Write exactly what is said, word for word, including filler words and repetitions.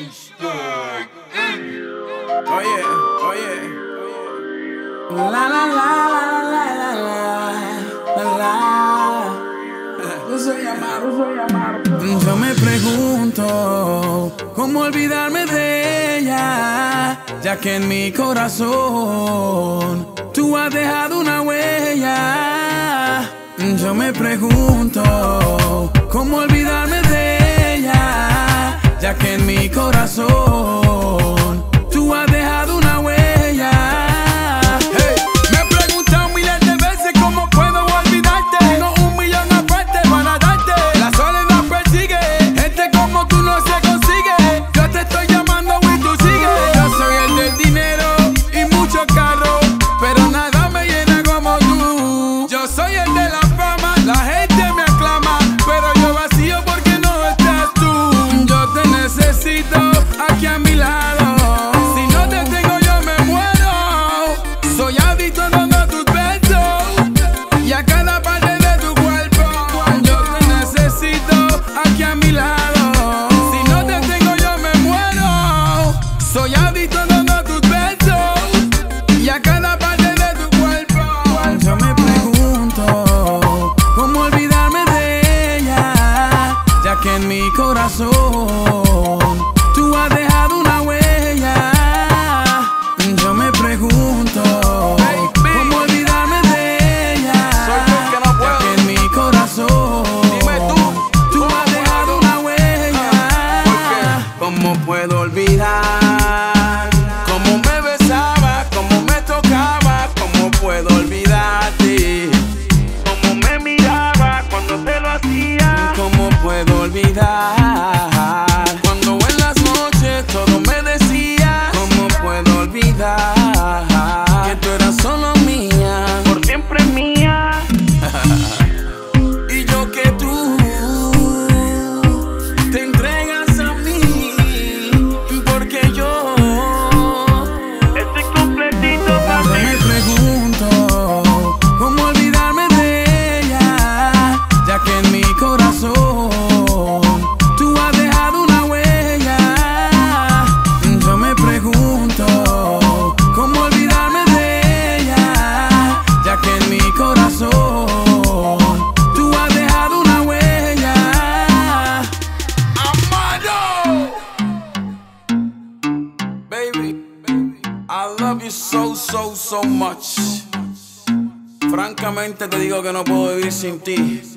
Oye, oye. La la la la la la la la la. Yo soy Amaro, soy Amaro. Yo me pregunto cómo olvidarme de ella, ya que en mi corazón tú has dejado una huella. Yo me pregunto cómo olvidarme de ella, ya que en mi corazón tú has dejado una huella. Hey, me he preguntado miles de veces cómo puedo olvidarte. Tengo un millón aparte para darte. La soledad persigue, gente como tú no se consigue. Yo te estoy llamando y tú sigues. Yo soy el del dinero y muchos carros, pero nada me llena como tú. Yo soy el de la fama, la gente me aclama, pero yo vacío porque no estás tú. Yo te necesito aquí a mi lado. Que en mi corazón tú has dejado una huella. Yo me pregunto cómo olvidarme de ella. Soy yo el que no puedo. Ya que en mi corazón Dime tú, tú has dejado una huella. ¿Por qué? ¿Cómo puedo olvidar cómo me besaba, cómo me tocaba? ¿Cómo puedo olvidarte cómo me miraba cuando te lo hacía? ¿Cómo puedo olvidar cuando en las noches todo me decía? ¿Cómo puedo olvidar que tú eras solo mía, por siempre mía? Y yo que tú te entregas a mí, porque yo estoy completito para ti. Me pregunto cómo olvidarme de ella, ya que en mi corazón tú has dejado una huella. Yo me pregunto cómo olvidarme de ella, ya que en mi corazón tú has dejado una huella. Amado, baby, I love you so, so, so much. Francamente te digo que no puedo vivir sin ti.